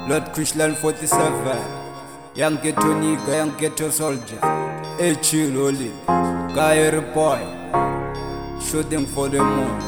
Lord Christian 47, young ghetto nigga, young ghetto soldier. Hey chill, holy, guy boy, shooting for the moon.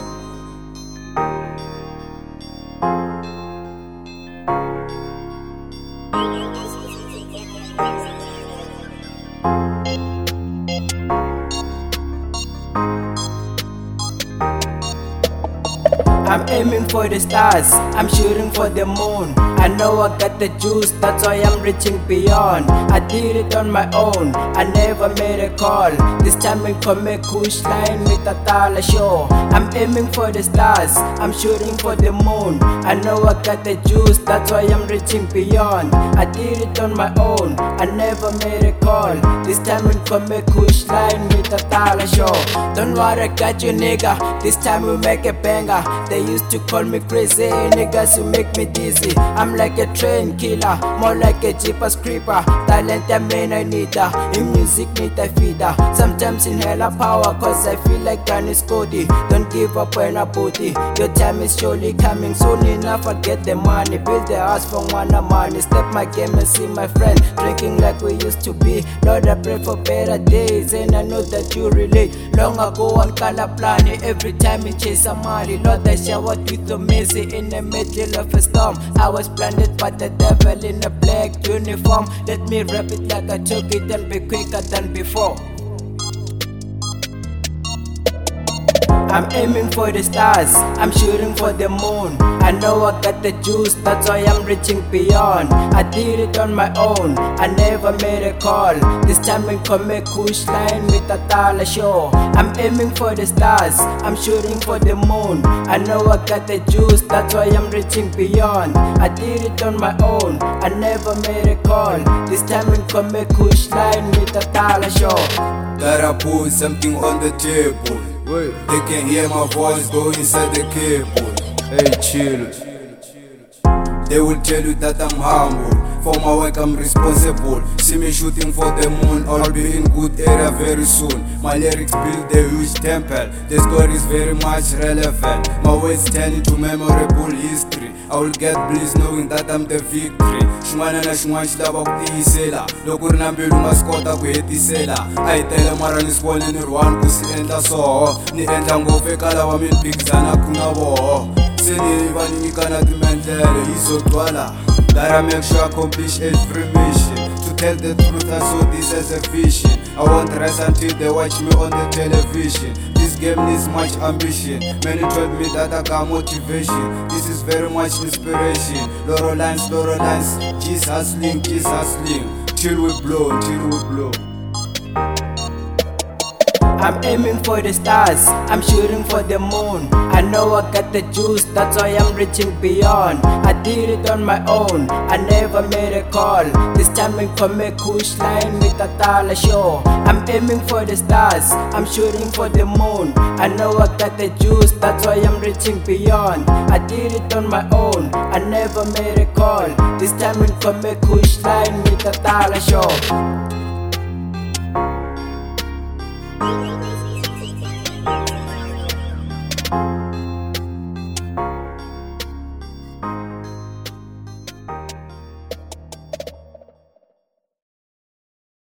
I'm aiming for the stars, I'm shooting for the moon. I know I got the juice, that's why I'm reaching beyond. I did it on my own, I never made a call. This time in Come Kush line with a Tala show. I'm aiming for the stars, I'm shooting for the moon. I know I got the juice, that's why I'm reaching beyond. I did it on my own, I never made a call. This time in Come Kush line with a Tala show. Don't worry, I got you nigga, this time we make a banger. They used to call me crazy, niggas who make me dizzy. I'm like a train killer, more like a jeepers creeper. Talent I mean I need in music need a feeder. Sometimes in hella power, cause I feel like gun is Cody. Don't give up when I booty, your time is surely coming. Soon enough I'll get the money, build the house from one money. Step my game and see my friend, drinking like we used to be. Lord I pray for better days, and I know that you relate. Long ago on Kalapani, every time we chase some money. Lord I showered with the mercy in the middle of a storm. I was blinded by the devil in a black uniform. Let me rap it like I took it and be quicker than before. I'm aiming for the stars, I'm shooting for the moon. I know I got the juice, that's why I'm reaching beyond. I did it on my own, I never made a call. This time in Come Kush line with a Tala show. I'm aiming for the stars, I'm shooting for the moon. I know I got the juice, that's why I'm reaching beyond. I did it on my own, I never made a call. This time in Come Kush line with a Tala show. Gotta put something on the table. They can hear my voice go inside the cable. Hey chill. They will tell you that I'm humble. For my work I'm responsible. See me shooting for the moon, I'll be in good area very soon. My lyrics build a huge temple. The story is very much relevant. My words turn into memorable history. I will get bliss knowing that I'm the victory. Xin'wana na xin'wana xi lava ku tiyisela. Loko ri na mbilu nga swi kota ku hetisela. A hi tele mara ni swi vone ni ri one ku swi endla swoho. Ni endla ngopfu eka lava mi ni phikizana ku na voho. Se ni va ni nyikana timendlele hi zo twala. That I make sure I accomplish every mission. To tell the truth I saw this as a vision. I won't rest until they watch me on the television. This game needs much ambition. Many told me that I got motivation. This is very much inspiration. Loro lines, G's hustling, till we blow, till we blow. I'm aiming for the stars, I'm shooting for the moon. I know I got the juice, that's why I'm reaching beyond. I did it on my own, I never made a call. This time in Come Kush line with a Tala show. I'm aiming for the stars, I'm shooting for the moon. I know I got the juice, that's why I'm reaching beyond. I did it on my own, I never made a call. This time in Come Kush line with a Tala show.